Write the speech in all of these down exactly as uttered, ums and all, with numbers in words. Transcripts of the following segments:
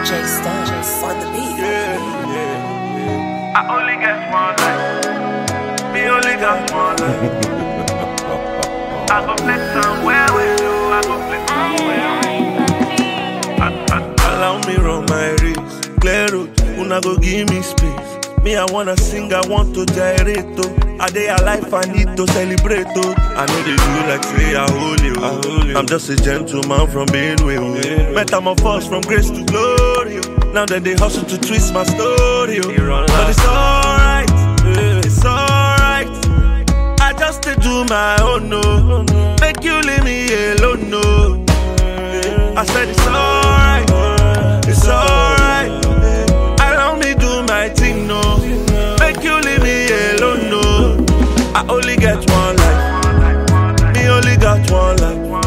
J Stones on the beat. Yeah, yeah, yeah. I only got one life. Me only got one life. I go flex somewhere with you. I go flex somewhere. Allow me run my race. Clear road, una go give me space. Me, I wanna sing, I want to gyrate. Oh. A day of life, I need to celebrate. Oh. I know they do like say I hold you. I hold you. I'm just a gentleman from Benway. Oh. Yeah. Metamorphose from grace to glory. Oh. Now that they hustle to twist my story. Oh. But it's alright, yeah. It's alright. I just to do my own, no. Make you leave me alone, no. I said it's alright, it's alright. Allow me do my thing, no. Make you leave me alone, no. I only get one life. Me only got one life.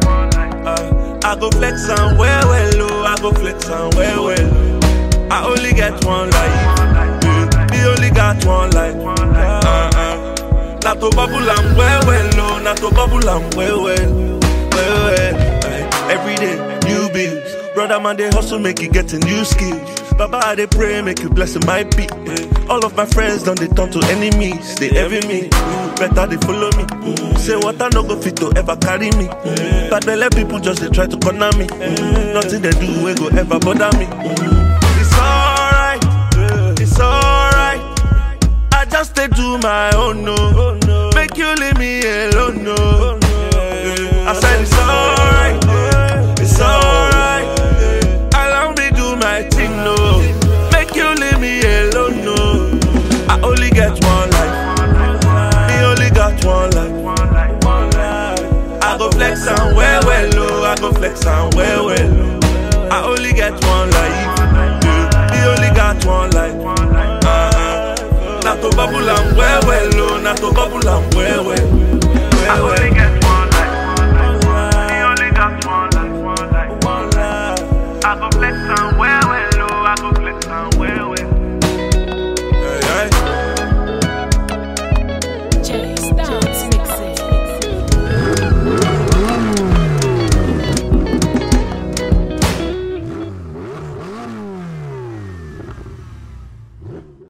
Uh, I go flex and well, well, oh. I go flex and well, well. I only get one life. Yeah. Me only got one life. Uh, uh. Not to bubble and well, well, oh. Not to bubble and well, well, well, well. Every day, new bills. Brother man, they hustle, make you get a new skills. Baba, they pray, make you bless my beat. All of my friends done they turn to enemies. They envy me, better they follow me. Say what I no go fit to ever carry me. But they let people just they try to corner me. Nothing they do will go ever bother me. It's alright, it's alright. I just they do my own, no. Make you leave me alone, no. I said it's alright, it's alright. Allow me do my thing, no. Make you leave me alone, no. I only get one life. Me only got one life. I go flex and well, well, oh. I go flex and well, well. I only get one life. Yeah. Me only got one life. Uh-huh. Not to bubble and well, well, oh. Not to bubble and well, well. I only get one life. Me only got one life. I go flex and well.